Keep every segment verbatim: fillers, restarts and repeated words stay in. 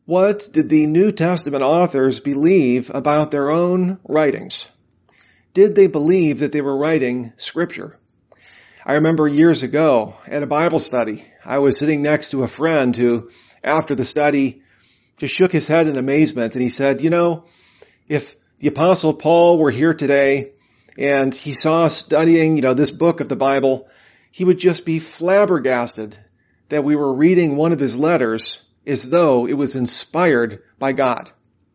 What did the New Testament authors believe about their own writings? Did they believe that they were writing Scripture? I remember years ago at a Bible study, I was sitting next to a friend who, after the study, just shook his head in amazement, and he said, you know, if the Apostle Paul were here today and he saw us studying, you know, this book of the Bible, he would just be flabbergasted that we were reading one of his letters as though it was inspired by God.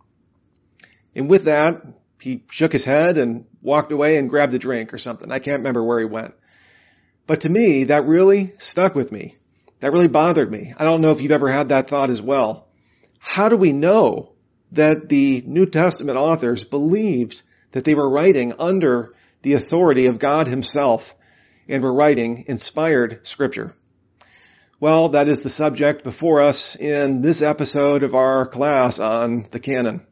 And with that, he shook his head and walked away and grabbed a drink or something. I can't remember where he went. But to me, that really stuck with me. That really bothered me. I don't know if you've ever had that thought as well. How do we know that the New Testament authors believed that they were writing under the authority of God himself and were writing inspired Scripture? Well, that is the subject before us in this episode of our class on the canon.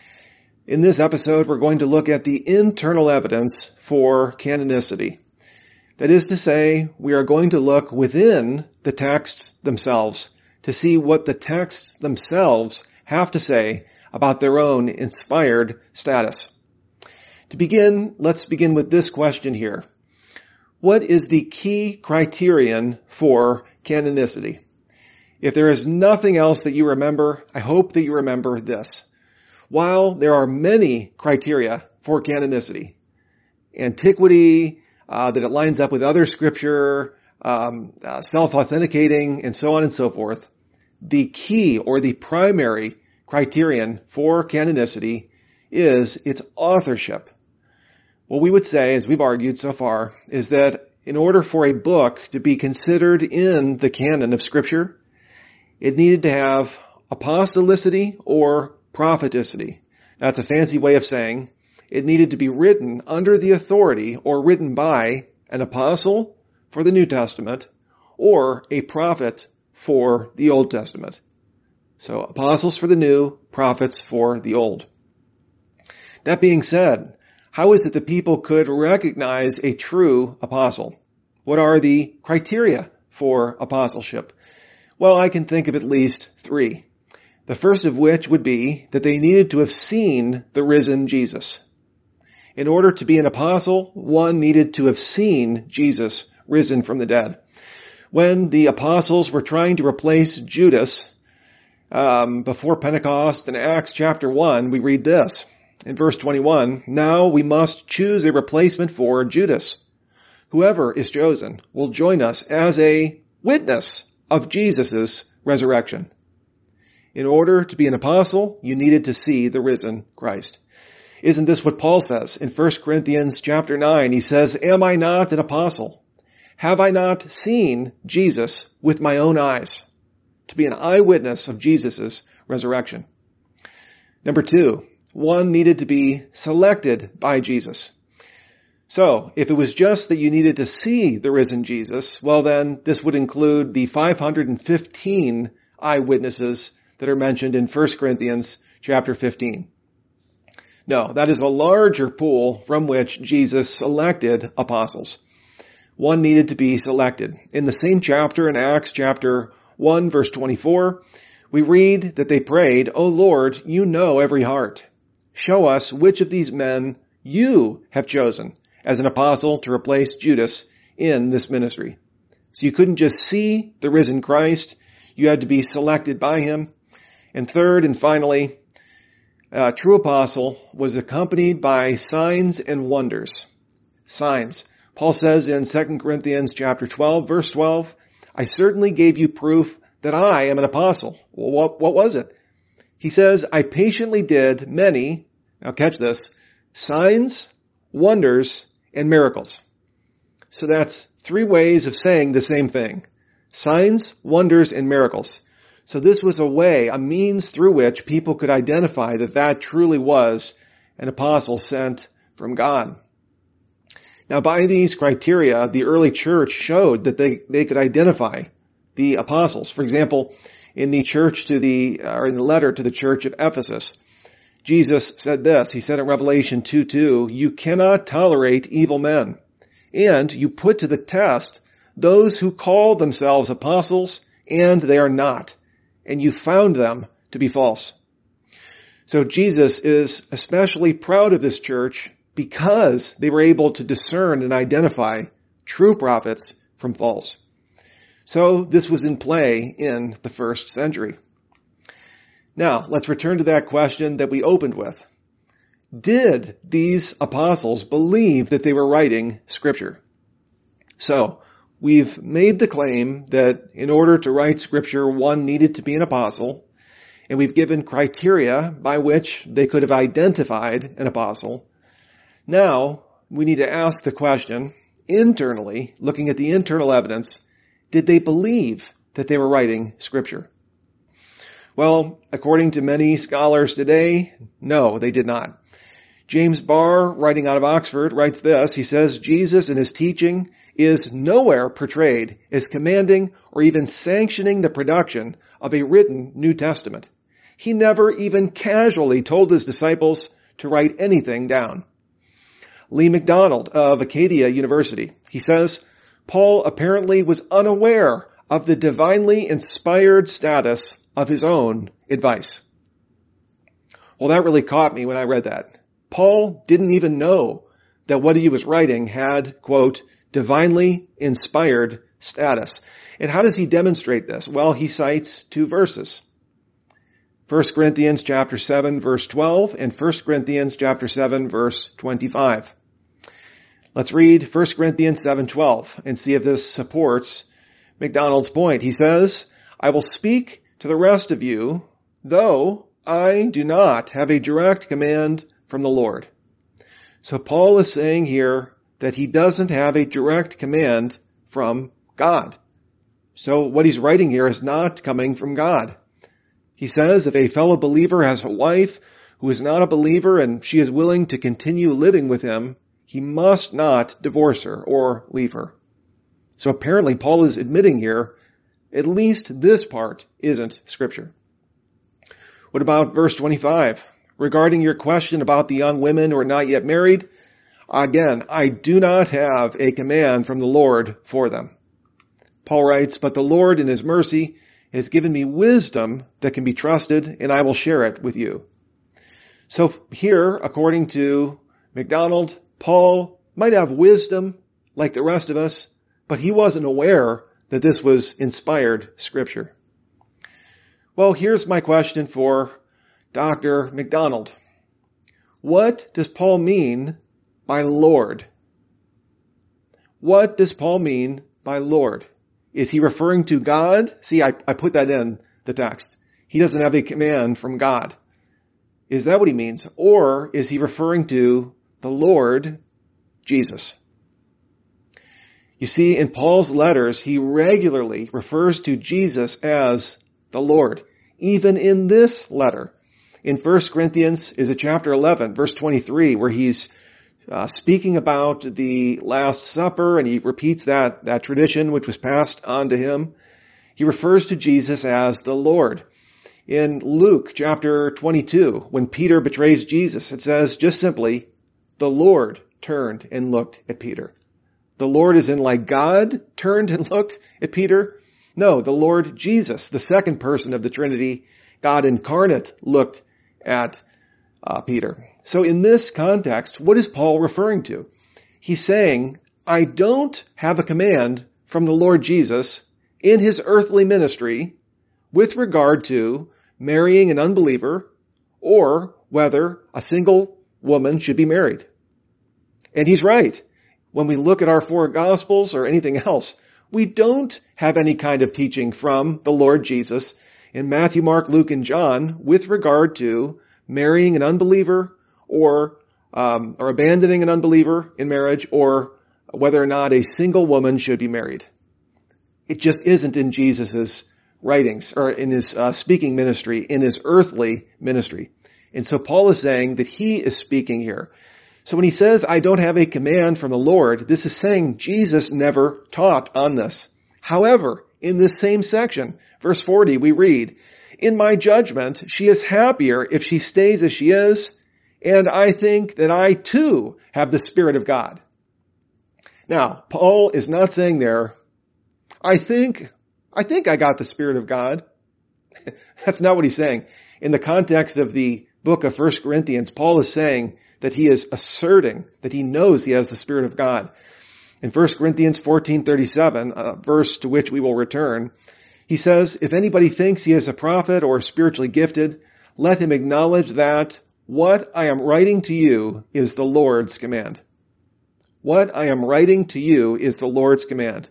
In this episode, we're going to look at the internal evidence for canonicity. That is to say, we are going to look within the texts themselves to see what the texts themselves have to say about their own inspired status. To begin, let's begin with this question here. What is the key criterion for canonicity? If there is nothing else that you remember, I hope that you remember this. While there are many criteria for canonicity, antiquity, uh, that it lines up with other scripture, um, uh, self-authenticating, and so on and so forth, the key or the primary criterion for canonicity is its authorship. What we would say, as we've argued so far, is that in order for a book to be considered in the canon of Scripture, it needed to have apostolicity or propheticity. That's a fancy way of saying it needed to be written under the authority or written by an apostle for the New Testament or a prophet for the Old Testament. So apostles for the New, prophets for the Old. That being said, how is it that people could recognize a true apostle? What are the criteria for apostleship? Well, I can think of at least three. The first of which would be that they needed to have seen the risen Jesus. In order to be an apostle, one needed to have seen Jesus risen from the dead. When the apostles were trying to replace Judas, um, before Pentecost in Acts chapter one, we read this. In verse twenty-one, now we must choose a replacement for Judas. Whoever is chosen will join us as a witness of Jesus' resurrection. In order to be an apostle, you needed to see the risen Christ. Isn't this what Paul says in First Corinthians chapter nine? He says, am I not an apostle? Have I not seen Jesus with my own eyes? To be an eyewitness of Jesus' resurrection. Number two, one needed to be selected by Jesus. So, if it was just that you needed to see the risen Jesus, well then, this would include the five hundred fifteen eyewitnesses that are mentioned in First Corinthians chapter fifteen. No, that is a larger pool from which Jesus selected apostles. One needed to be selected. In the same chapter in Acts chapter one verse twenty-four, we read that they prayed, O Lord, you know every heart. Show us which of these men you have chosen as an apostle to replace Judas in this ministry. So you couldn't just see the risen Christ, you had to be selected by him. And third and finally, a true apostle was accompanied by signs and wonders. Signs. Paul says in Second Corinthians chapter twelve, verse twelve, I certainly gave you proof that I am an apostle. Well, what, what was it? He says, I patiently did many, now catch this, signs, wonders, and miracles. So that's three ways of saying the same thing. Signs, wonders, and miracles. So this was a way, a means through which people could identify that that truly was an apostle sent from God. Now, by these criteria, the early church showed that they, they could identify the apostles. For example, in the church to the, or in the letter to the church at Ephesus, Jesus said this. He said in Revelation two two, you cannot tolerate evil men, and you put to the test those who call themselves apostles, and they are not, and you found them to be false. So Jesus is especially proud of this church because they were able to discern and identify true prophets from false. So this was in play in the first century. Now, let's return to that question that we opened with. Did these apostles believe that they were writing Scripture? So, we've made the claim that in order to write Scripture, one needed to be an apostle, and we've given criteria by which they could have identified an apostle. Now, we need to ask the question, internally, looking at the internal evidence, did they believe that they were writing Scripture? Well, according to many scholars today, no, they did not. James Barr, writing out of Oxford, writes this. He says, Jesus in his teaching is nowhere portrayed as commanding or even sanctioning the production of a written New Testament. He never even casually told his disciples to write anything down. Lee McDonald of Acadia University, he says, Paul apparently was unaware of the divinely inspired status of his own advice. Well, that really caught me when I read that. Paul didn't even know that what he was writing had, quote, divinely inspired status. And how does he demonstrate this? Well, he cites two verses. First Corinthians chapter seven, verse twelve, and First Corinthians chapter seven, verse twenty-five. Let's read First Corinthians seven twelve and see if this supports McDonald's point. He says, I will speak to the rest of you, though I do not have a direct command from the Lord. So Paul is saying here that he doesn't have a direct command from God. So what he's writing here is not coming from God. He says if a fellow believer has a wife who is not a believer and she is willing to continue living with him, he must not divorce her or leave her. So apparently Paul is admitting here, at least this part isn't Scripture. What about verse twenty-five? Regarding your question about the young women who are not yet married, again, I do not have a command from the Lord for them. Paul writes, but the Lord in his mercy has given me wisdom that can be trusted, and I will share it with you. So here, according to McDonald, Paul might have wisdom like the rest of us, but he wasn't aware that this was inspired Scripture. Well, here's my question for Doctor McDonald. What does Paul mean by Lord? What does Paul mean by Lord? Is he referring to God? See, I, I put that in the text. He doesn't have a command from God. Is that what he means? Or is he referring to the Lord Jesus? You see, in Paul's letters, he regularly refers to Jesus as the Lord. Even in this letter, in First Corinthians, is it chapter eleven, verse twenty-three, where he's Uh, speaking about the Last Supper, and he repeats that, that tradition which was passed on to him. He refers to Jesus as the Lord. In Luke chapter twenty-two, when Peter betrays Jesus, it says just simply, the Lord turned and looked at Peter. The Lord is in like God turned and looked at Peter? No, the Lord Jesus, the second person of the Trinity, God incarnate, looked at uh, Peter. So in this context, what is Paul referring to? He's saying, I don't have a command from the Lord Jesus in his earthly ministry with regard to marrying an unbeliever or whether a single woman should be married. And he's right. When we look at our four Gospels or anything else, we don't have any kind of teaching from the Lord Jesus in Matthew, Mark, Luke, and John with regard to marrying an unbeliever or um, or abandoning an unbeliever in marriage, or whether or not a single woman should be married. It just isn't in Jesus' writings, or in his uh, speaking ministry, in his earthly ministry. And so Paul is saying that he is speaking here. So when he says, I don't have a command from the Lord, this is saying Jesus never taught on this. However, in this same section, verse forty, we read, in my judgment, she is happier if she stays as she is, and I think that I too have the Spirit of God. Now, Paul is not saying there, I think, I think I got the Spirit of God. That's not what he's saying. In the context of the book of First Corinthians, Paul is saying that he is asserting that he knows he has the Spirit of God. In First Corinthians fourteen thirty-seven, a verse to which we will return, he says, if anybody thinks he is a prophet or spiritually gifted, let him acknowledge that what I am writing to you is the Lord's command. What I am writing to you is the Lord's command.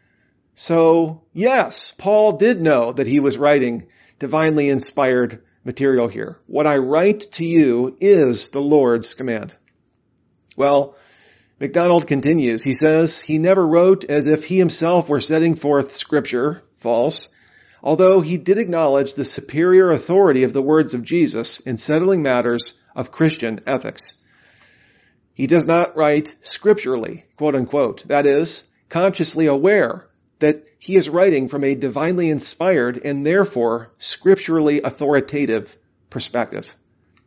So, yes, Paul did know that he was writing divinely inspired material here. What I write to you is the Lord's command. Well, MacDonald continues. He says, he never wrote as if he himself were setting forth Scripture, false, although he did acknowledge the superior authority of the words of Jesus in settling matters of Christian ethics. He does not write scripturally, quote unquote, that is, consciously aware that he is writing from a divinely inspired and therefore scripturally authoritative perspective.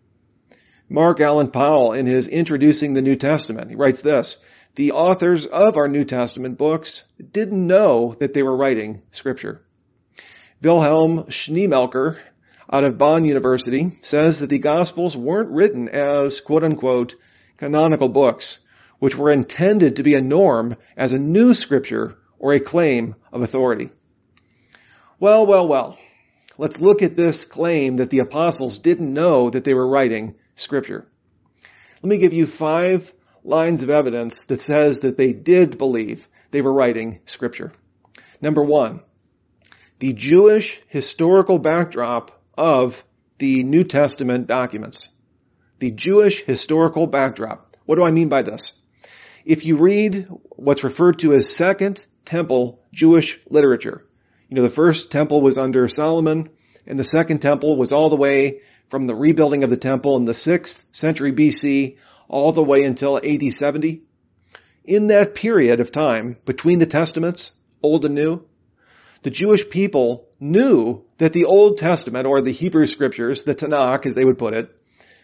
Mark Allen Powell, in his Introducing the New Testament, he writes this, the authors of our New Testament books didn't know that they were writing Scripture. Wilhelm Schneemelker, out of Bonn University, says that the Gospels weren't written as, quote unquote, canonical books, which were intended to be a norm as a new Scripture or a claim of authority. Well, well, well. Let's look at this claim that the apostles didn't know that they were writing Scripture. Let me give you five lines of evidence that says that they did believe they were writing Scripture. Number one, the Jewish historical backdrop of the New Testament documents. The Jewish historical backdrop. What do I mean by this? If you read what's referred to as Second Temple Jewish literature, you know, the first temple was under Solomon, and the second temple was all the way from the rebuilding of the temple in the sixth century B C all the way until A D seventy. In that period of time, between the Testaments, Old and New, the Jewish people knew that the Old Testament, or the Hebrew Scriptures, the Tanakh as they would put it,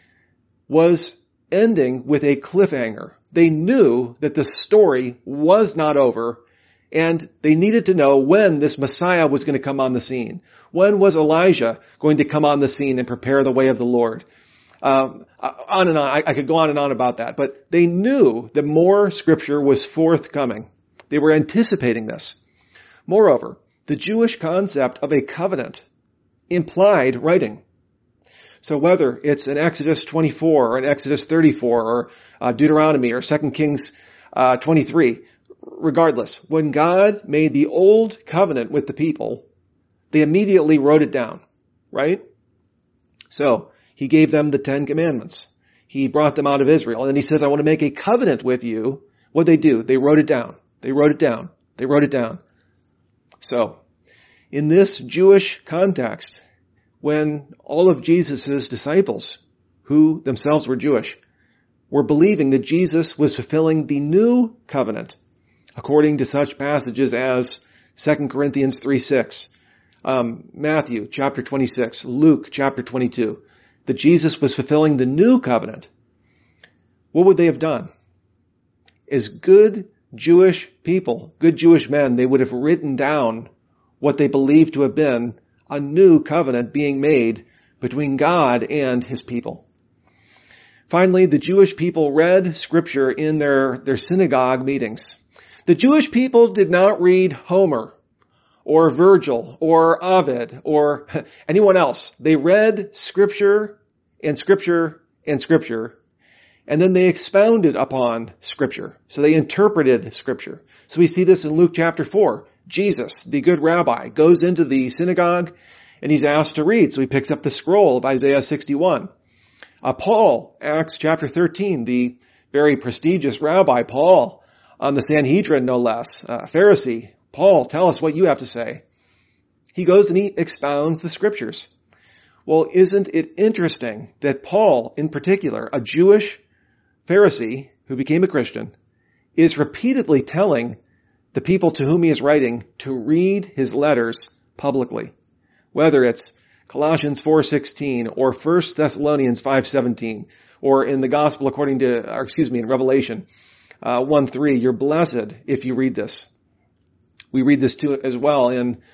was ending with a cliffhanger. They knew that the story was not over, and they needed to know when this Messiah was going to come on the scene. When was Elijah going to come on the scene and prepare the way of the Lord? Um, on and on. I, I could go on and on about that. But they knew that more Scripture was forthcoming. They were anticipating this. Moreover, the Jewish concept of a covenant implied writing. So whether it's in Exodus twenty-four or in Exodus thirty-four or uh, Deuteronomy or Second Kings uh, twenty-three, regardless, when God made the old covenant with the people, they immediately wrote it down, right? So he gave them the Ten Commandments. He brought them out of Israel. And then he says, I want to make a covenant with you. What'd they do? They wrote it down. They wrote it down. They wrote it down. So in this Jewish context, when all of Jesus' disciples, who themselves were Jewish, were believing that Jesus was fulfilling the new covenant, according to such passages as Second Corinthians three six, um, Matthew chapter twenty-six, Luke chapter twenty-two, that Jesus was fulfilling the new covenant, what would they have done? As good Jewish people, good Jewish men, they would have written down what they believed to have been a new covenant being made between God and his people. Finally, the Jewish people read Scripture in their, their synagogue meetings. The Jewish people did not read Homer or Virgil or Ovid or anyone else. They read Scripture and Scripture and Scripture, and then they expounded upon Scripture. So they interpreted Scripture. So we see this in Luke chapter four. Jesus, the good rabbi, goes into the synagogue and he's asked to read. So he picks up the scroll of Isaiah sixty-one. Uh, Paul, Acts chapter thirteen, the very prestigious rabbi, Paul, on the Sanhedrin, no less, uh, Pharisee, Paul, tell us what you have to say. He goes and he expounds the Scriptures. Well, isn't it interesting that Paul, in particular, a Jewish Pharisee who became a Christian, is repeatedly telling the people to whom he is writing to read his letters publicly, whether it's Colossians four sixteen or First Thessalonians five seventeen, or in the Gospel according to, or excuse me, in Revelation uh, one three, you're blessed if you read this. We read this too as well in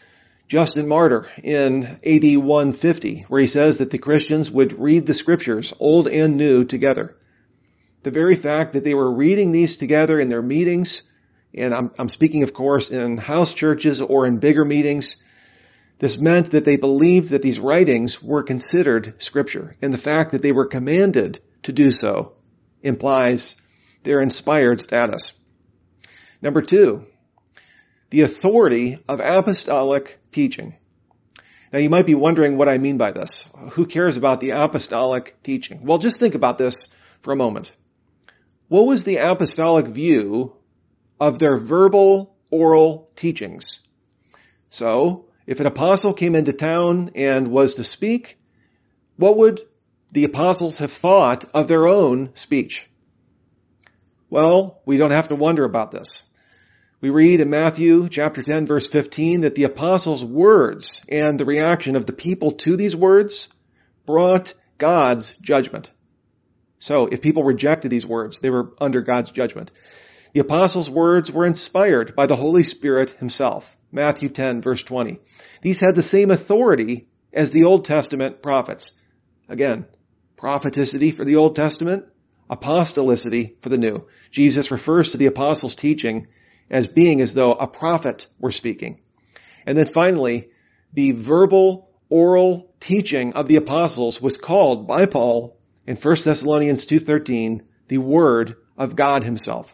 Justin Martyr in A D one fifty, where he says that the Christians would read the scriptures, old and new, together. The very fact that they were reading these together in their meetings, and I'm, I'm speaking, of course, in house churches or in bigger meetings, this meant that they believed that these writings were considered scripture, and the fact that they were commanded to do so implies their inspired status. Number two, the authority of apostolic teaching. Now you might be wondering what I mean by this. Who cares about the apostolic teaching? Well, just think about this for a moment. What was the apostolic view of their verbal, oral teachings? So, if an apostle came into town and was to speak, what would the apostles have thought of their own speech? Well, we don't have to wonder about this. We read in Matthew chapter ten, verse fifteen, that the apostles' words and the reaction of the people to these words brought God's judgment. So, if people rejected these words, they were under God's judgment. The apostles' words were inspired by the Holy Spirit himself. Matthew ten, verse twenty. These had the same authority as the Old Testament prophets. Again, propheticity for the Old Testament, apostolicity for the New. Jesus refers to the apostles' teaching as being as though a prophet were speaking. And then finally, the verbal, oral teaching of the apostles was called by Paul in First Thessalonians two thirteen, the Word of God himself.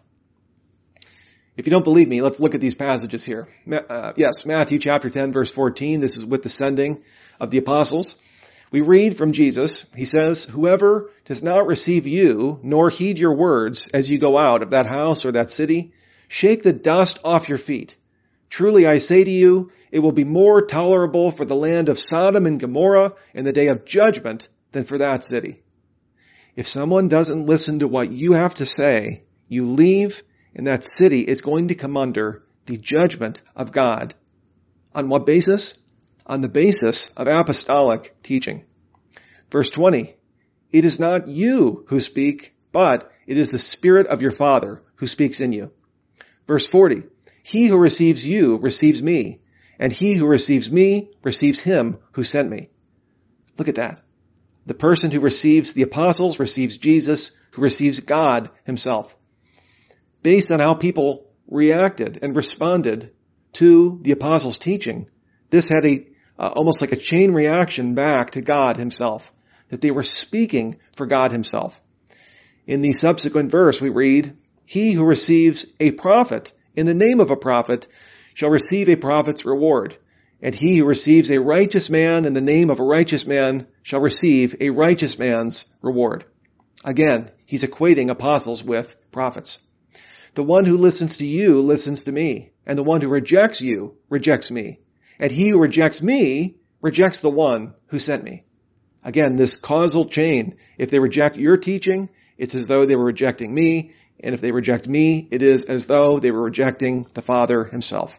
If you don't believe me, let's look at these passages here. Uh, yes, Matthew chapter ten, verse fourteen. This is with the sending of the apostles. We read from Jesus. He says, "Whoever does not receive you, nor heed your words as you go out of that house or that city, shake the dust off your feet. Truly I say to you, it will be more tolerable for the land of Sodom and Gomorrah in the day of judgment than for that city." If someone doesn't listen to what you have to say, you leave, and that city is going to come under the judgment of God. On what basis? On the basis of apostolic teaching. Verse twenty, "It is not you who speak, but it is the Spirit of your Father who speaks in you." Verse forty, "He who receives you receives me, and he who receives me receives him who sent me." Look at that. The person who receives the apostles receives Jesus, who receives God himself. Based on how people reacted and responded to the apostles' teaching, this had a uh, almost like a chain reaction back to God himself, that they were speaking for God himself. In the subsequent verse we read, "He who receives a prophet in the name of a prophet shall receive a prophet's reward, and he who receives a righteous man in the name of a righteous man shall receive a righteous man's reward." Again, he's equating apostles with prophets. "The one who listens to you listens to me, and the one who rejects you rejects me. And he who rejects me rejects the one who sent me." Again, this causal chain. If they reject your teaching, it's as though they were rejecting me. And if they reject me, it is as though they were rejecting the Father himself.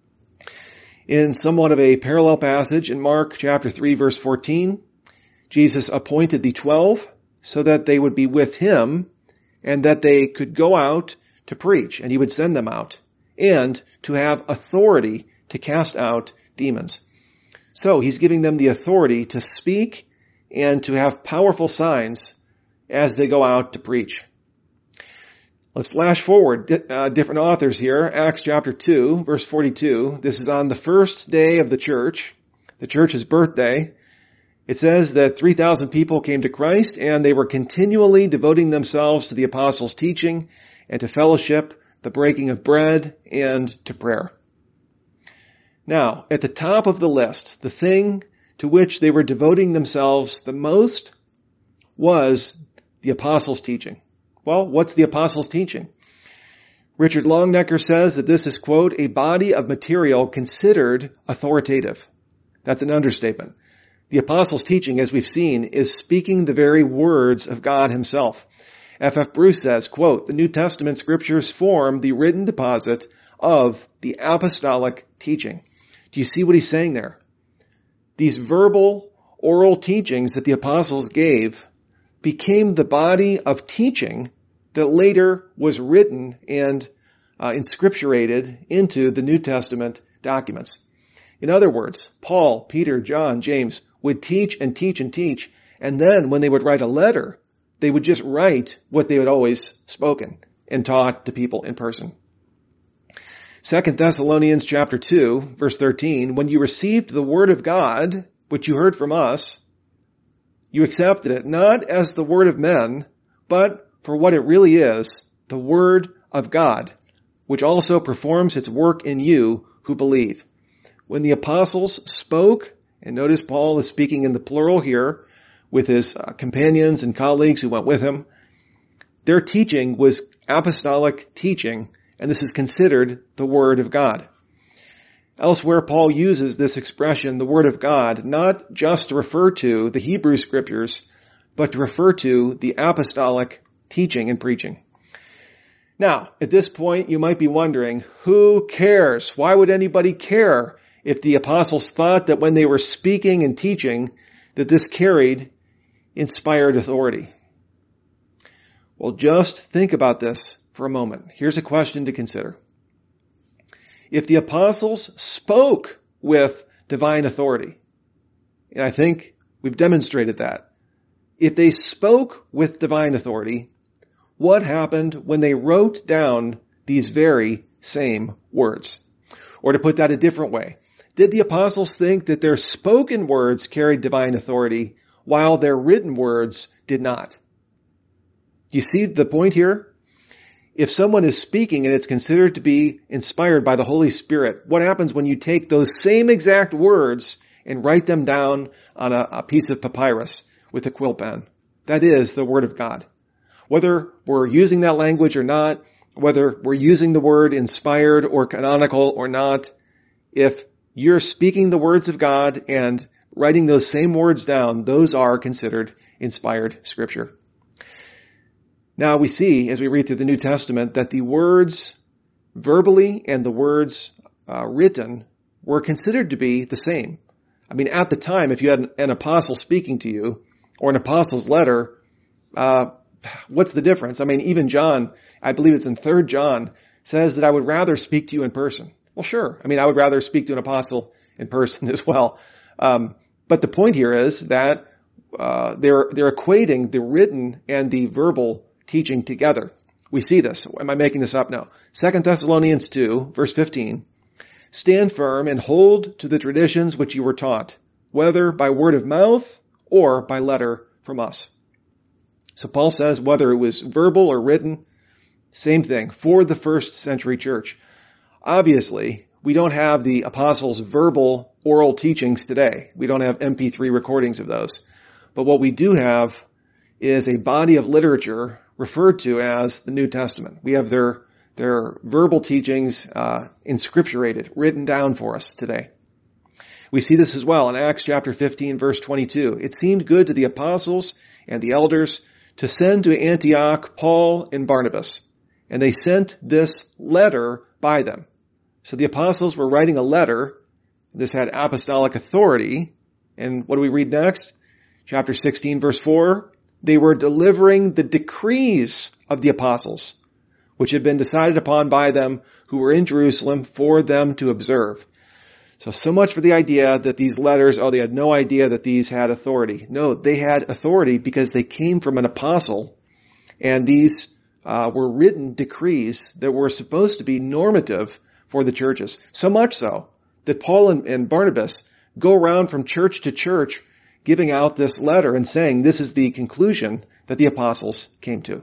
In somewhat of a parallel passage in Mark chapter three, verse fourteen, Jesus appointed the twelve so that they would be with him and that they could go out to preach, and he would send them out, and to have authority to cast out demons. So he's giving them the authority to speak and to have powerful signs as they go out to preach. Let's flash forward uh, different authors here. Acts chapter two, verse forty-two. This is on the first day of the church, the church's birthday. It says that three thousand people came to Christ, and they were continually devoting themselves to the apostles' teaching and to fellowship, the breaking of bread, and to prayer. Now, at the top of the list, the thing to which they were devoting themselves the most was the apostles' teaching. Well, what's the apostles' teaching? Richard Longnecker says that this is, quote, "a body of material considered authoritative." That's an understatement. The apostles' teaching, as we've seen, is speaking the very words of God himself. F F Bruce says, quote, "The New Testament scriptures form the written deposit of the apostolic teaching." Do you see what he's saying there? These verbal, oral teachings that the apostles gave became the body of teaching that later was written and uh, inscripturated into the New Testament documents. In other words, Paul, Peter, John, James would teach and teach and teach, and then when they would write a letter, they would just write what they had always spoken and taught to people in person. Second Thessalonians chapter two, verse thirteen, when you received the word of God, which you heard from us, you accepted it not as the word of men, but for what it really is, the word of God, which also performs its work in you who believe. When the apostles spoke, and notice Paul is speaking in the plural here with his uh, companions and colleagues who went with him, their teaching was apostolic teaching, and this is considered the word of God. Elsewhere, Paul uses this expression, the word of God, not just to refer to the Hebrew scriptures, but to refer to the apostolic teaching and preaching. Now, at this point, you might be wondering, who cares? Why would anybody care if the apostles thought that when they were speaking and teaching, that this carried inspired authority? Well, just think about this for a moment. Here's a question to consider. If the apostles spoke with divine authority, and I think we've demonstrated that, if they spoke with divine authority, what happened when they wrote down these very same words? Or to put that a different way, did the apostles think that their spoken words carried divine authority while their written words did not? Do you see the point here? If someone is speaking and it's considered to be inspired by the Holy Spirit, what happens when you take those same exact words and write them down on a, a piece of papyrus with a quill pen? That is the Word of God. Whether we're using that language or not, whether we're using the word inspired or canonical or not, if you're speaking the words of God and writing those same words down, those are considered inspired Scripture. Now we see, as we read through the New Testament, that the words verbally and the words uh, written were considered to be the same. I mean, at the time, if you had an, an apostle speaking to you, or an apostle's letter, uh, what's the difference? I mean, even John, I believe it's in Third John, says that I would rather speak to you in person. Well, sure. I mean, I would rather speak to an apostle in person as well. Um, but the point here is that uh, they're they're equating the written and the verbal teaching together. We see this. Am I making this up? No. Second Thessalonians two, verse fifteen. Stand firm and hold to the traditions which you were taught, whether by word of mouth or by letter from us. So Paul says whether it was verbal or written, same thing for the first century church. Obviously, we don't have the apostles' verbal oral teachings today. We don't have M P three recordings of those. But what we do have is a body of literature referred to as the New Testament. We have their their verbal teachings uh, inscripturated, written down for us today. We see this as well in Acts chapter fifteen, verse twenty-two. It seemed good to the apostles and the elders to send to Antioch Paul and Barnabas, and they sent this letter by them. So the apostles were writing a letter. This had apostolic authority. And what do we read next? Chapter sixteen, verse four. They were delivering the decrees of the apostles, which had been decided upon by them who were in Jerusalem for them to observe. So, so much for the idea that these letters, oh, they had no idea that these had authority. No, they had authority because they came from an apostle, and these uh, were written decrees that were supposed to be normative for the churches. So much so that Paul and, and Barnabas go around from church to church giving out this letter and saying this is the conclusion that the apostles came to.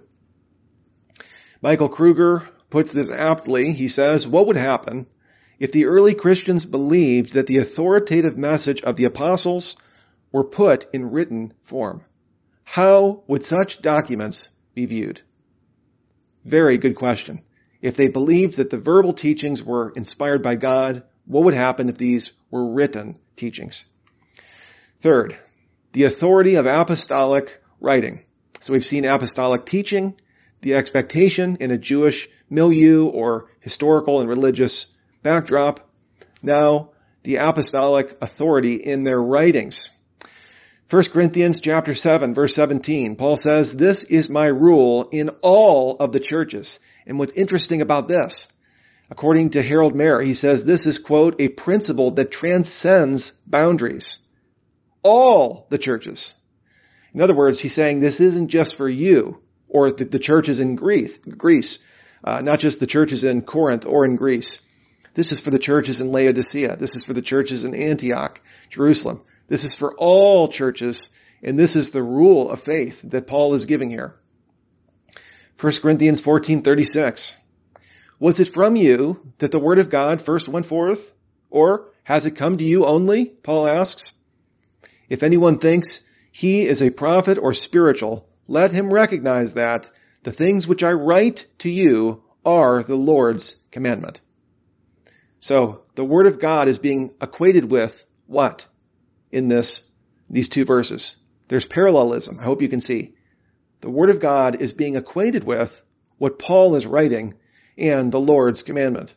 Michael Kruger puts this aptly. He says, what would happen if the early Christians believed that the authoritative message of the apostles were put in written form? How would such documents be viewed? Very good question. If they believed that the verbal teachings were inspired by God, what would happen if these were written teachings? Third, the authority of apostolic writing. So we've seen apostolic teaching, the expectation in a Jewish milieu or historical and religious backdrop. Now, the apostolic authority in their writings. First Corinthians chapter seven, verse seventeen, Paul says, this is my rule in all of the churches. And what's interesting about this, According to Harold Mayer, he says this is, quote, a principle that transcends boundaries. All the churches. In other words, he's saying this isn't just for you or the, the churches in Greece, Greece uh, not just the churches in Corinth or in Greece. This is for the churches in Laodicea. This is for the churches in Antioch, Jerusalem. This is for all churches, and this is the rule of faith that Paul is giving here. First Corinthians fourteen thirty-six. Was it from you that the word of God first went forth? Or has it come to you only? Paul asks. If anyone thinks he is a prophet or spiritual, let him recognize that the things which I write to you are the Lord's commandment. So the word of God is being equated with what in this, these two verses? There's parallelism. I hope you can see. The word of God is being equated with what Paul is writing and the Lord's commandment.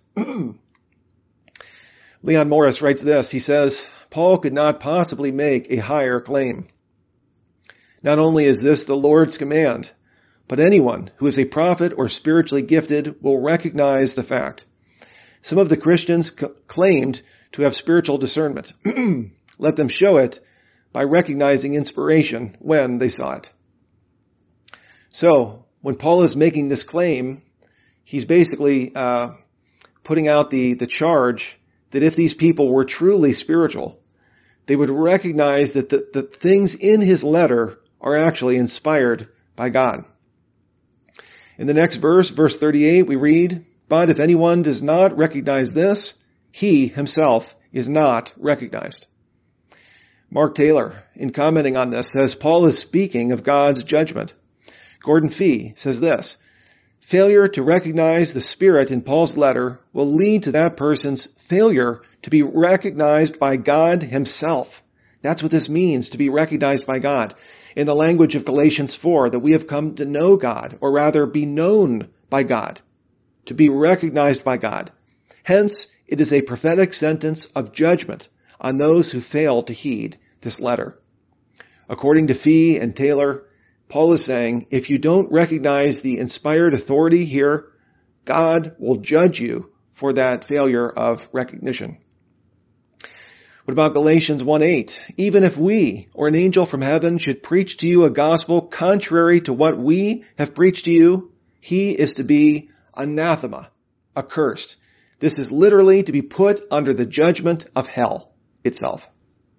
Leon Morris writes this. He says, Paul could not possibly make a higher claim. Not only is this the Lord's command, but anyone who is a prophet or spiritually gifted will recognize the fact. Some of the Christians c- claimed to have spiritual discernment. Let them show it by recognizing inspiration when they saw it. So, when Paul is making this claim, he's basically uh, putting out the, the charge that if these people were truly spiritual, they would recognize that the, the things in his letter are actually inspired by God. In the next verse, verse thirty-eight, we read, but if anyone does not recognize this, he himself is not recognized. Mark Taylor, in commenting on this, says Paul is speaking of God's judgment. Gordon Fee says this, failure to recognize the Spirit in Paul's letter will lead to that person's failure to be recognized by God himself. That's what this means, to be recognized by God. In the language of Galatians four, that we have come to know God, or rather be known by God, to be recognized by God. Hence, it is a prophetic sentence of judgment on those who fail to heed this letter. According to Fee and Taylor, Paul is saying, if you don't recognize the inspired authority here, God will judge you for that failure of recognition. What about Galatians one eight? Even if we or an angel from heaven should preach to you a gospel contrary to what we have preached to you, he is to be anathema, accursed. This is literally to be put under the judgment of hell itself.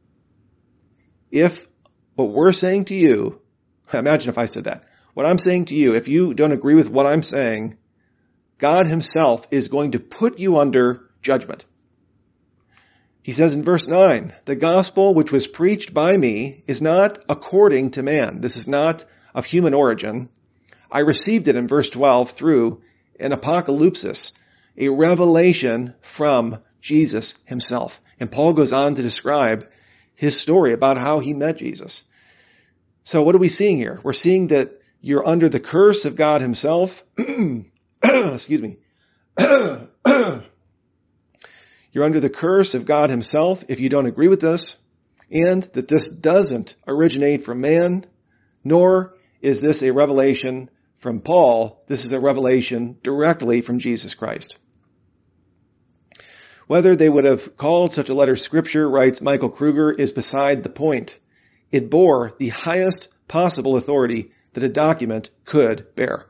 If what we're saying to you, imagine if I said that. What I'm saying to you, if you don't agree with what I'm saying, God himself is going to put you under judgment. He says in verse nine, the gospel which was preached by me is not according to man. This is not of human origin. I received it in verse twelve through an apocalypsis, a revelation from Jesus himself. And Paul goes on to describe his story about how he met Jesus. So what are we seeing here? We're seeing that you're under the curse of God himself. Excuse me. You're under the curse of God himself if you don't agree with this, and that this doesn't originate from man, nor is this a revelation from Paul. This is a revelation directly from Jesus Christ. Whether they would have called such a letter scripture, writes Michael Kruger, is beside the point. It bore the highest possible authority that a document could bear.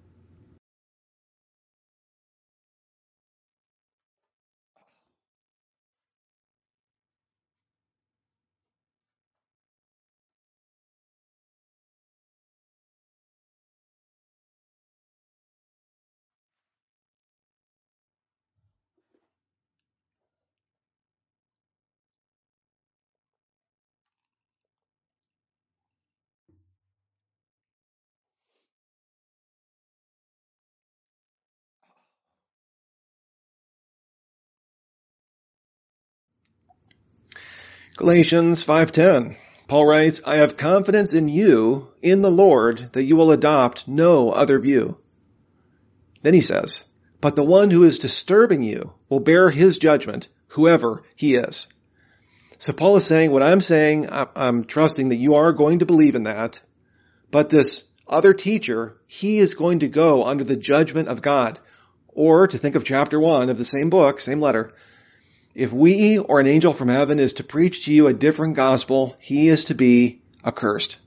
Galatians five ten. Paul writes, I have confidence in you, in the Lord, that you will adopt no other view. Then he says, but the one who is disturbing you will bear his judgment, whoever he is. So Paul is saying, what I'm saying, I'm trusting that you are going to believe in that, but this other teacher, he is going to go under the judgment of God. Or to think of chapter one of the same book, same letter, if we or an angel from heaven is to preach to you a different gospel, he is to be accursed.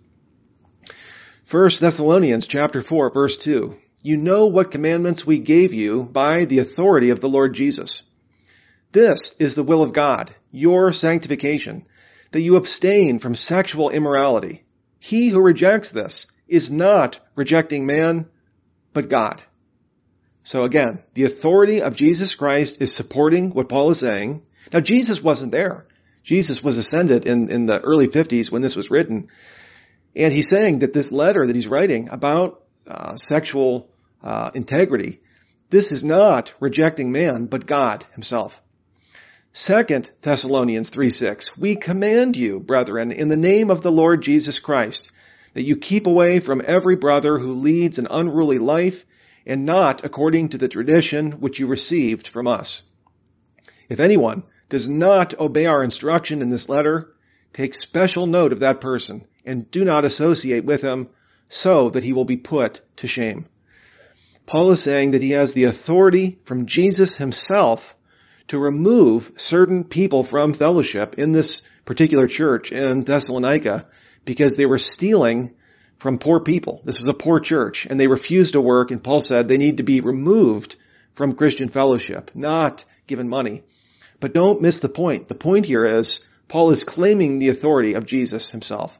First Thessalonians chapter four, verse two. You know what commandments we gave you by the authority of the Lord Jesus. This is the will of God, your sanctification, that you abstain from sexual immorality. He who rejects this is not rejecting man, but God. So again, the authority of Jesus Christ is supporting what Paul is saying. Now, Jesus wasn't there. Jesus was ascended in, in the early fifties when this was written. And he's saying that this letter that he's writing about uh, sexual uh, integrity, this is not rejecting man, but God himself. Second Thessalonians three six, we command you, brethren, in the name of the Lord Jesus Christ, that you keep away from every brother who leads an unruly life and not according to the tradition which you received from us. If anyone does not obey our instruction in this letter, take special note of that person and do not associate with him so that he will be put to shame. Paul is saying that he has the authority from Jesus himself to remove certain people from fellowship in this particular church in Thessalonica because they were stealing from poor people. This was a poor church, and they refused to work, and Paul said they need to be removed from Christian fellowship, not given money. But don't miss the point. The point here is Paul is claiming the authority of Jesus himself.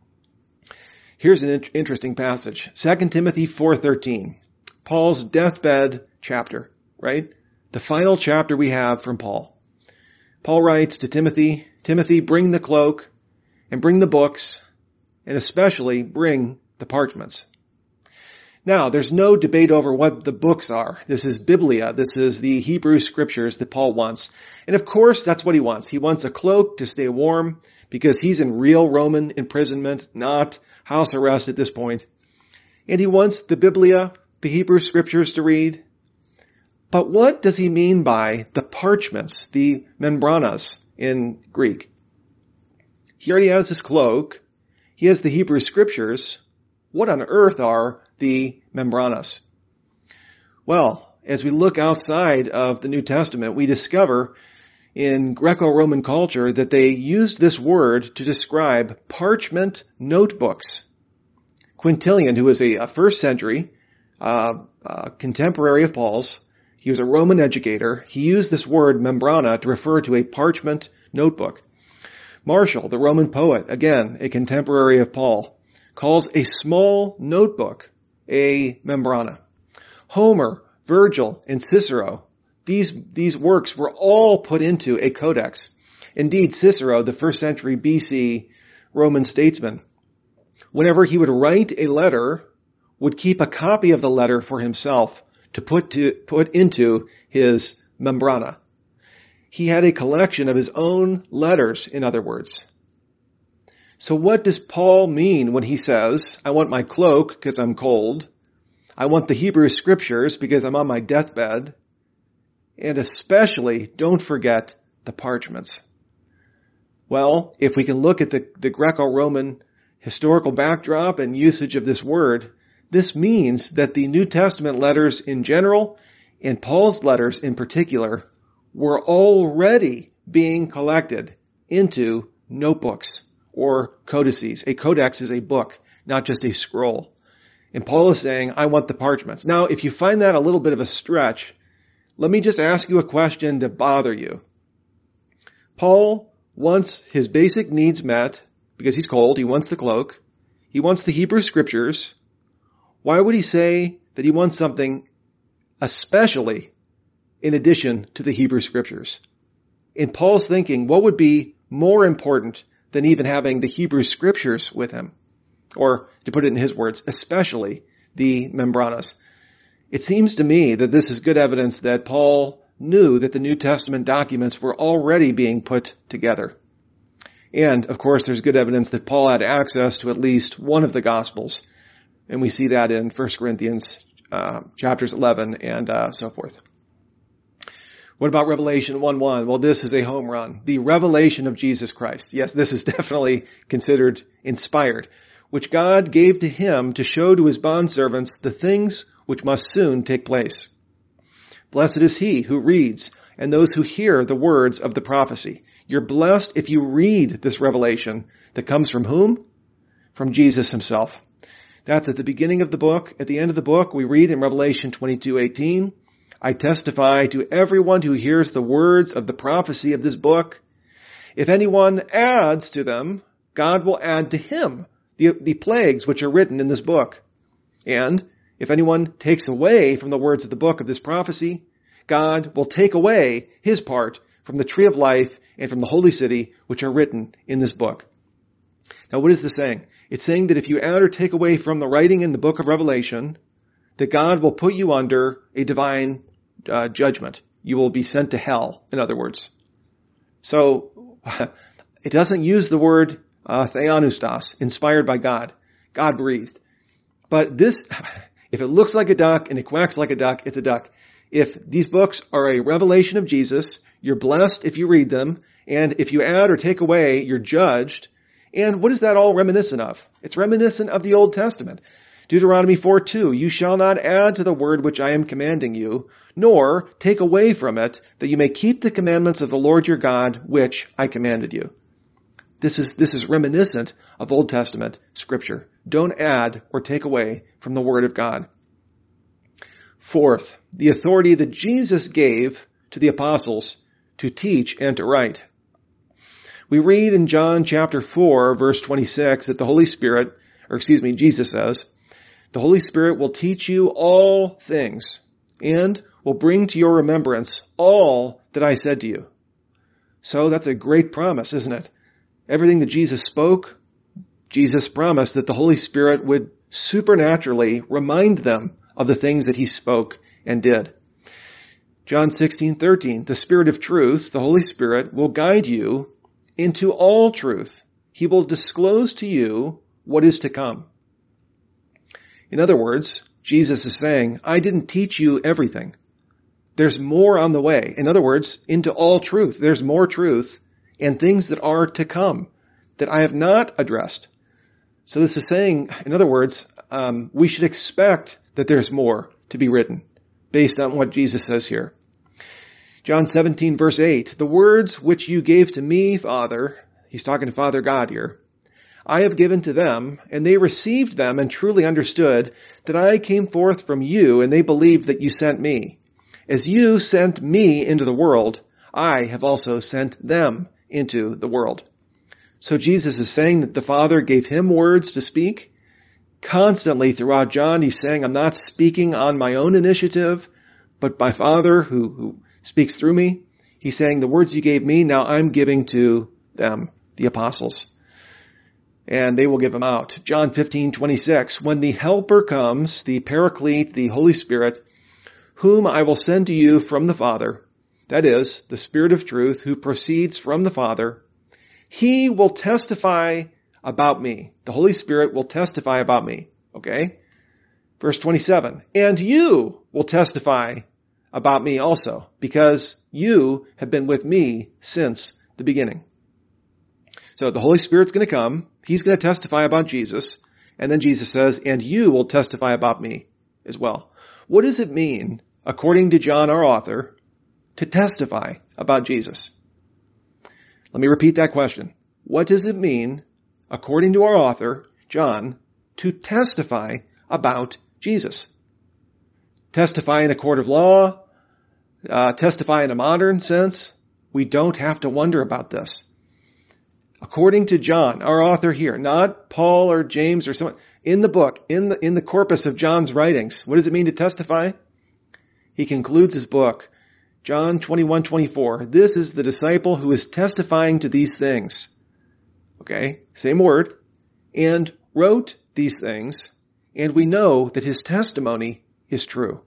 Here's an in- interesting passage. Second Timothy four thirteen. Paul's deathbed chapter, right? The final chapter we have from Paul. Paul writes to Timothy, Timothy, bring the cloak and bring the books, and especially bring the parchments. Now, there's no debate over what the books are. This is Biblia. This is the Hebrew scriptures that Paul wants. And of course, that's what he wants. He wants a cloak to stay warm because he's in real Roman imprisonment, not house arrest at this point. And he wants the Biblia, the Hebrew scriptures to read. But what does he mean by the parchments, the membranas in Greek? He already has his cloak. He has the Hebrew scriptures. What on earth are the membranas? Well, as we look outside of the New Testament, we discover in Greco-Roman culture that they used this word to describe parchment notebooks. Quintilian, who was a, a first century uh, uh, contemporary of Paul's, he was a Roman educator. He used this word membrana to refer to a parchment notebook. Martial, the Roman poet, again, a contemporary of Paul, calls a small notebook a membrana. Homer, Virgil, and Cicero, these, these works were all put into a codex. Indeed, Cicero, the first century B C Roman statesman, whenever he would write a letter, would keep a copy of the letter for himself to put to put into his membrana. He had a collection of his own letters, in other words. So what does Paul mean when he says, I want my cloak because I'm cold, I want the Hebrew scriptures because I'm on my deathbed, and especially don't forget the parchments? Well, if we can look at the, the Greco-Roman historical backdrop and usage of this word, this means that the New Testament letters in general and Paul's letters in particular were already being collected into notebooks or codices. A codex is a book, not just a scroll. And Paul is saying, I want the parchments. Now, if you find that a little bit of a stretch, let me just ask you a question to bother you. Paul wants his basic needs met because he's cold. He wants the cloak. He wants the Hebrew scriptures. Why would he say that he wants something especially in addition to the Hebrew scriptures? In Paul's thinking, what would be more important than even having the Hebrew scriptures with him? Or, to put it in his words, especially the membranas. It seems to me that this is good evidence that Paul knew that the New Testament documents were already being put together. And, of course, there's good evidence that Paul had access to at least one of the Gospels. And we see that in First Corinthians uh, chapters eleven and uh, so forth. What about Revelation one one? Well, this is a home run. The revelation of Jesus Christ. Yes, this is definitely considered inspired, which God gave to him to show to his bondservants the things which must soon take place. Blessed is he who reads and those who hear the words of the prophecy. You're blessed if you read this revelation that comes from whom? From Jesus himself. That's at the beginning of the book. At the end of the book, we read in Revelation twenty-two eighteen, I testify to everyone who hears the words of the prophecy of this book. If anyone adds to them, God will add to him the, the plagues which are written in this book. And if anyone takes away from the words of the book of this prophecy, God will take away his part from the tree of life and from the holy city which are written in this book. Now, what is this saying? It's saying that if you add or take away from the writing in the book of Revelation, that God will put you under a divine uh, judgment. You will be sent to hell, in other words. So, it doesn't use the word uh, theopneustos, inspired by God, God breathed. But this, if it looks like a duck and it quacks like a duck, it's a duck. If these books are a revelation of Jesus, you're blessed if you read them. And if you add or take away, you're judged. And what is that all reminiscent of? It's reminiscent of the Old Testament. Deuteronomy four two, you shall not add to the word which I am commanding you, nor take away from it, that you may keep the commandments of the Lord your God, which I commanded you. This is, this is reminiscent of Old Testament scripture. Don't add or take away from the word of God. Fourth, the authority that Jesus gave to the apostles to teach and to write. We read in John chapter four, verse twenty-six, that the Holy Spirit, or excuse me, Jesus says, the Holy Spirit will teach you all things and will bring to your remembrance all that I said to you. So that's a great promise, isn't it? Everything that Jesus spoke, Jesus promised that the Holy Spirit would supernaturally remind them of the things that he spoke and did. John sixteen thirteen, the Spirit of truth, the Holy Spirit, will guide you into all truth. He will disclose to you what is to come. In other words, Jesus is saying, I didn't teach you everything. There's more on the way. In other words, into all truth. There's more truth and things that are to come that I have not addressed. So this is saying, in other words, um, we should expect that there's more to be written based on what Jesus says here. John seventeen verse eight, the words which you gave to me, Father, he's talking to Father God here, I have given to them, and they received them and truly understood that I came forth from you, and they believed that you sent me. As you sent me into the world, I have also sent them into the world. So Jesus is saying that the Father gave him words to speak. Constantly throughout John, he's saying, I'm not speaking on my own initiative, but my Father who, who speaks through me. He's saying the words you gave me, now I'm giving to them, the apostles. And they will give them out. John fifteen twenty-six, when the Helper comes, the Paraclete, the Holy Spirit, whom I will send to you from the Father, that is, the Spirit of truth who proceeds from the Father, he will testify about me. The Holy Spirit will testify about me. Okay? Verse twenty-seven, and you will testify about me also, because you have been with me since the beginning. So the Holy Spirit's going to come. He's going to testify about Jesus. And then Jesus says, and you will testify about me as well. What does it mean, according to John, our author, to testify about Jesus? Let me repeat that question. What does it mean, according to our author, John, to testify about Jesus? Testify in a court of law, uh, testify in a modern sense. We don't have to wonder about this. According to John, our author here, not Paul or James or someone, in the book, in the, in the corpus of John's writings, what does it mean to testify? He concludes his book, John twenty-one twenty-four. This is the disciple who is testifying to these things. Okay, same word. And wrote these things, and we know that his testimony is true.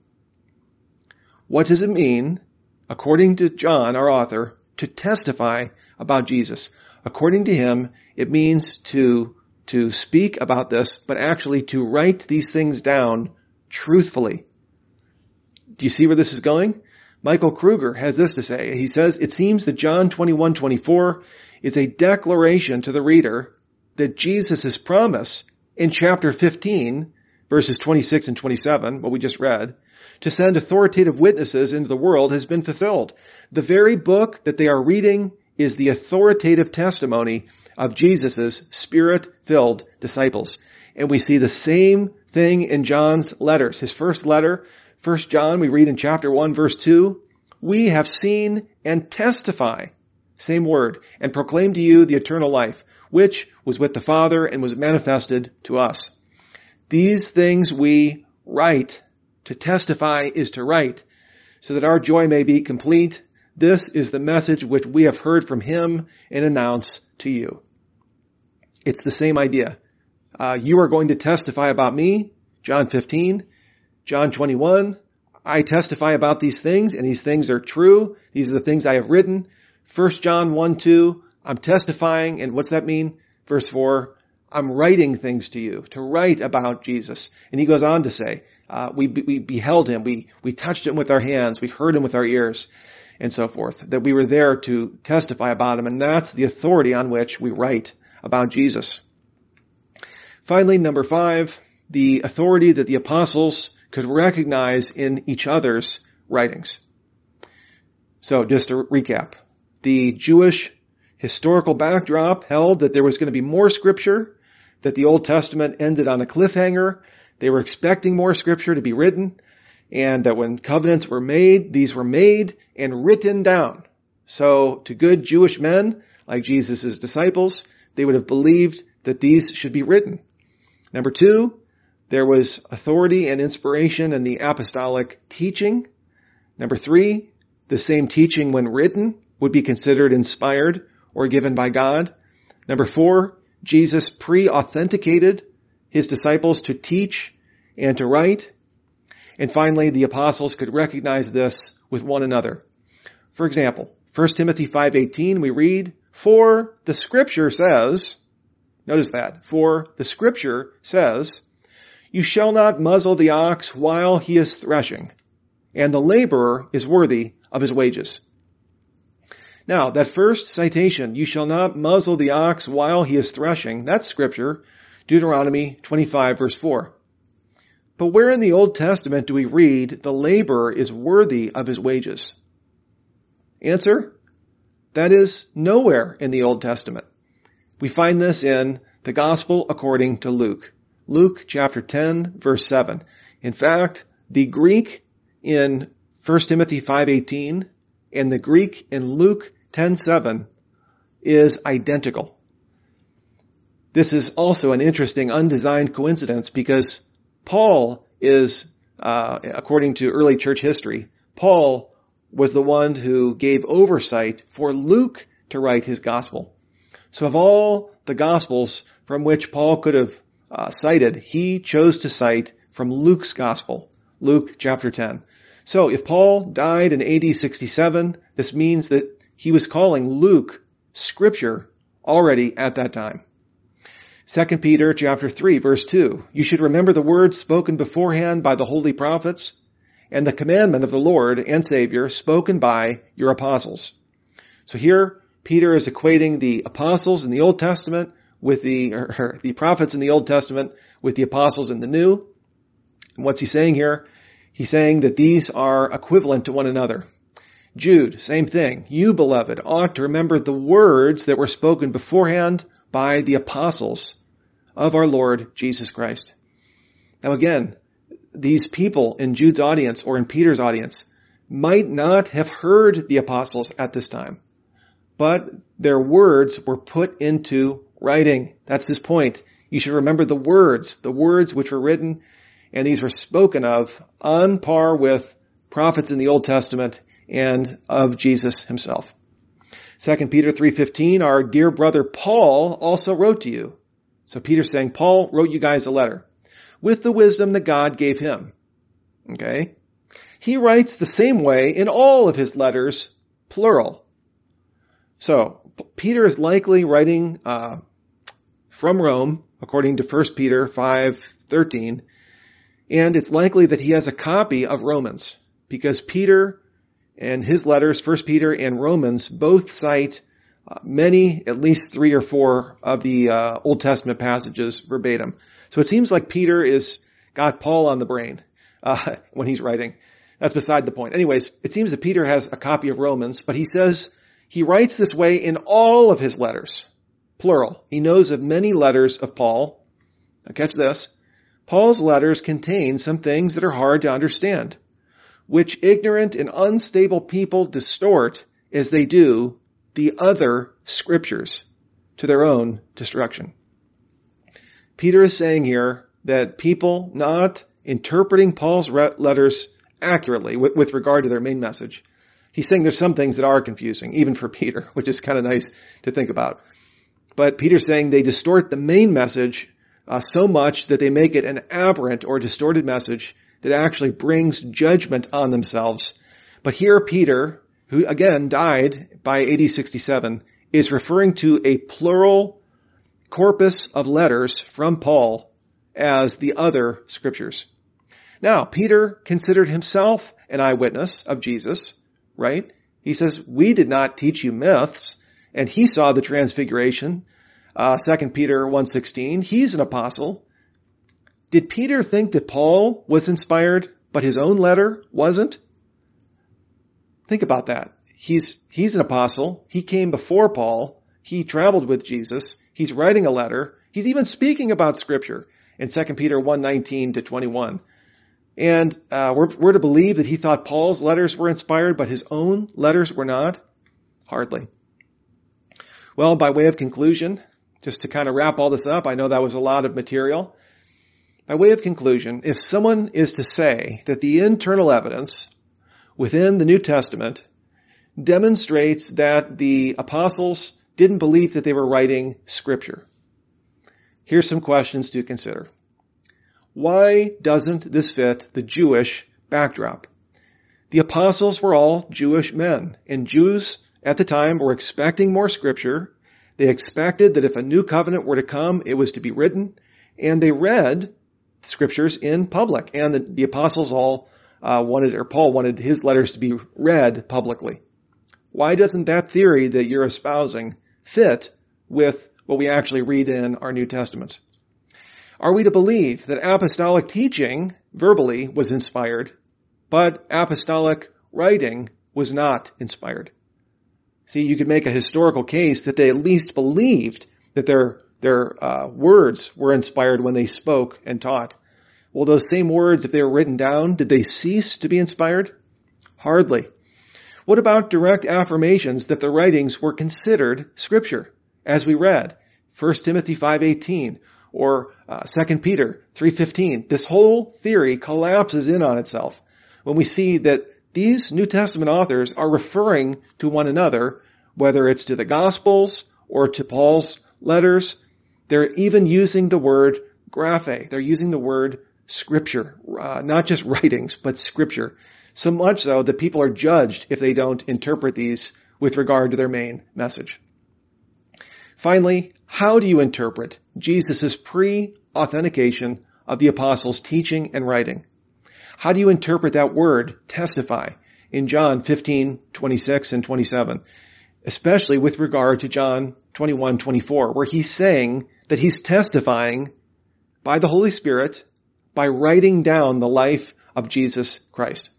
What does it mean, according to John, our author, to testify about Jesus? According to him, it means to, to speak about this, but actually to write these things down truthfully. Do you see where this is going? Michael Kruger has this to say. He says, it seems that John twenty-one twenty-four is a declaration to the reader that Jesus' promise in chapter fifteen verses twenty-six and twenty-seven, what we just read, to send authoritative witnesses into the world has been fulfilled. The very book that they are reading is the authoritative testimony of Jesus' Spirit-filled disciples. And we see the same thing in John's letters. His first letter, First John, we read in chapter one, verse two, we have seen and testify, same word, and proclaim to you the eternal life, which was with the Father and was manifested to us. These things we write. To testify is to write, so that our joy may be complete. This is the message which we have heard from him and announce to you. It's the same idea. Uh, you are going to testify about me, John fifteen, John twenty-one. I testify about these things, and these things are true. These are the things I have written. First John one, two, I'm testifying, and what's that mean? Verse four, I'm writing things to you, to write about Jesus. And he goes on to say, uh, we, we beheld him, we, we touched him with our hands, we heard him with our ears, and so forth, that we were there to testify about him, and that's the authority on which we write about Jesus. Finally, number five, the authority that the apostles could recognize in each other's writings. So just to recap, the Jewish historical backdrop held that there was going to be more scripture, that the Old Testament ended on a cliffhanger. They were expecting more scripture to be written, and that when covenants were made, these were made and written down. So to good Jewish men, like Jesus' disciples, they would have believed that these should be written. Number two, there was authority and inspiration in the apostolic teaching. Number three, the same teaching when written would be considered inspired or given by God. Number four, Jesus pre-authenticated his disciples to teach and to write. And finally, the apostles could recognize this with one another. For example, First Timothy five eighteen, we read, for the scripture says, notice that, for the scripture says, you shall not muzzle the ox while he is threshing, and the laborer is worthy of his wages. Now, that first citation, you shall not muzzle the ox while he is threshing, that's scripture, Deuteronomy twenty-five verse four. But where in the Old Testament do we read the laborer is worthy of his wages? Answer, that is nowhere in the Old Testament. We find this in the Gospel according to Luke. Luke chapter ten verse seven. In fact, the Greek in First Timothy five eighteen and the Greek in Luke ten seven is identical. This is also an interesting undesigned coincidence because Paul is, uh, according to early church history, Paul was the one who gave oversight for Luke to write his gospel. So of all the gospels from which Paul could have uh, cited, he chose to cite from Luke's gospel, Luke chapter ten. So if Paul died in A D sixty-seven, this means that he was calling Luke scripture already at that time. Second Peter chapter three verse two, you should remember the words spoken beforehand by the holy prophets and the commandment of the Lord and Savior spoken by your apostles. So here Peter is equating the apostles in the Old Testament with the, or, or the prophets in the Old Testament with the apostles in the New. And what's he saying here? He's saying that these are equivalent to one another. Jude, same thing. You, beloved, ought to remember the words that were spoken beforehand by the apostles of our Lord Jesus Christ. Now again, these people in Jude's audience or in Peter's audience might not have heard the apostles at this time, but their words were put into writing. That's his point. You should remember the words, the words which were written, and these were spoken of on par with prophets in the Old Testament and of Jesus himself. Second Peter three fifteen, our dear brother Paul also wrote to you. So Peter's saying, Paul wrote you guys a letter with the wisdom that God gave him. Okay? He writes the same way in all of his letters, plural. So Peter is likely writing uh, from Rome, according to First Peter five thirteen, and it's likely that he has a copy of Romans because Peter and his letters, First Peter and Romans, both cite uh, many, at least three or four of the uh, Old Testament passages verbatim. So it seems like Peter is got Paul on the brain uh, when he's writing. That's beside the point. Anyways, it seems that Peter has a copy of Romans, but he says he writes this way in all of his letters, plural. He knows of many letters of Paul. Now catch this. Paul's letters contain some things that are hard to understand, which ignorant and unstable people distort as they do the other scriptures to their own destruction. Peter is saying here that people not interpreting Paul's letters accurately with, with regard to their main message. He's saying there's some things that are confusing, even for Peter, which is kind of nice to think about. But Peter's saying they distort the main message uh, so much that they make it an aberrant or distorted message that actually brings judgment on themselves. But here Peter, who again died by A D sixty-seven, is referring to a plural corpus of letters from Paul as the other scriptures. Now, Peter considered himself an eyewitness of Jesus, right? He says, we did not teach you myths, and he saw the transfiguration. Uh, Second Peter one sixteen, he's an apostle. Did Peter think that Paul was inspired, but his own letter wasn't? Think about that. He's, he's an apostle. He came before Paul. He traveled with Jesus. He's writing a letter. He's even speaking about scripture in Second Peter one nineteen to twenty-one. And uh, we're, we're to believe that he thought Paul's letters were inspired, but his own letters were not? Hardly. Well, by way of conclusion, just to kind of wrap all this up, I know that was a lot of material. By way of conclusion, if someone is to say that the internal evidence within the New Testament demonstrates that the apostles didn't believe that they were writing scripture, here's some questions to consider. Why doesn't this fit the Jewish backdrop? The apostles were all Jewish men, and Jews at the time were expecting more scripture. They expected that if a new covenant were to come, it was to be written, and they read scriptures in public. And the, the apostles all uh, wanted, or Paul wanted his letters to be read publicly. Why doesn't that theory that you're espousing fit with what we actually read in our New Testaments? Are we to believe that apostolic teaching verbally was inspired, but apostolic writing was not inspired? See, you could make a historical case that they at least believed that their their uh, words were inspired when they spoke and taught. Well, those same words, if they were written down, did they cease to be inspired? Hardly. What about direct affirmations that the writings were considered scripture, as we read First Timothy five eighteen or uh, Second Peter three fifteen? This whole theory collapses in on itself when we see that these New Testament authors are referring to one another, whether it's to the Gospels or to Paul's letters. They're even using the word graphe. They're using the word scripture, uh, not just writings, but scripture. So much so that people are judged if they don't interpret these with regard to their main message. Finally, how do you interpret Jesus' pre-authentication of the apostles' teaching and writing? How do you interpret that word, testify, in John fifteen, twenty-six and twenty-seven, especially with regard to John twenty-one, twenty-four, where he's saying that he's testifying by the Holy Spirit by writing down the life of Jesus Christ?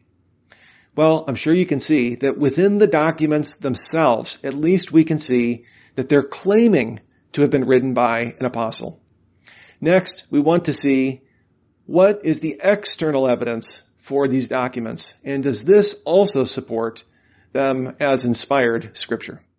Well, I'm sure you can see that within the documents themselves, at least we can see that they're claiming to have been written by an apostle. Next, we want to see what is the external evidence for these documents, and does this also support them as inspired scripture?